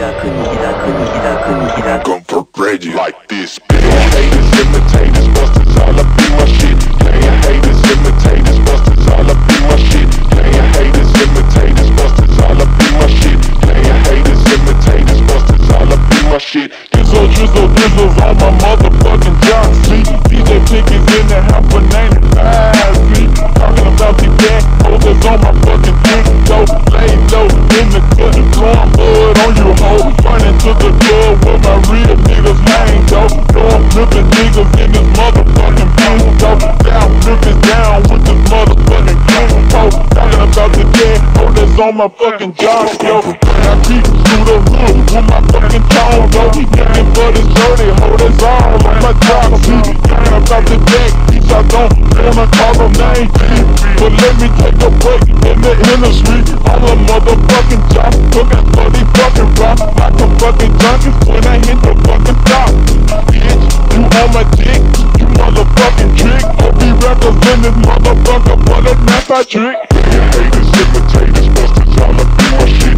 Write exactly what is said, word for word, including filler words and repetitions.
Comfort ready like this. Playing haters, imitators, busters, all up in my shit. Playing haters, imitators, busters, all up in my shit. Playing haters, imitators, busters, all up in my shit. Playing haters, imitators, busters, all up in my shit. Drizzle, drizzle, drizzles on my motherfucking job. See, D J Pickens in the house, banana five. See, talking about the gas holders on my fucking dick. Low, lay low in the cut, blowing mud on you hoe. Running to the club where my real niggas hang, though. Throwing flipping niggas in this motherfucking paint, though. Down, flipping down with this motherfucking cane, though. Talking about the gas holders on my fucking job, yo. And I creep through the hood with my fucking tone, though. Nothing but it's dirty, holders all on my job. See, talking about the gas, I don't wanna call them names, but let me take a break in the industry. On a motherfucking job, looking for these fucking rocks like a fucking junkies when I hit the fucking top. Bitch, you on my dick, you motherfucking trick. O B rappers in this motherfucker, but it's not my trick. Playing haters, imitators, busters, all up in my shit.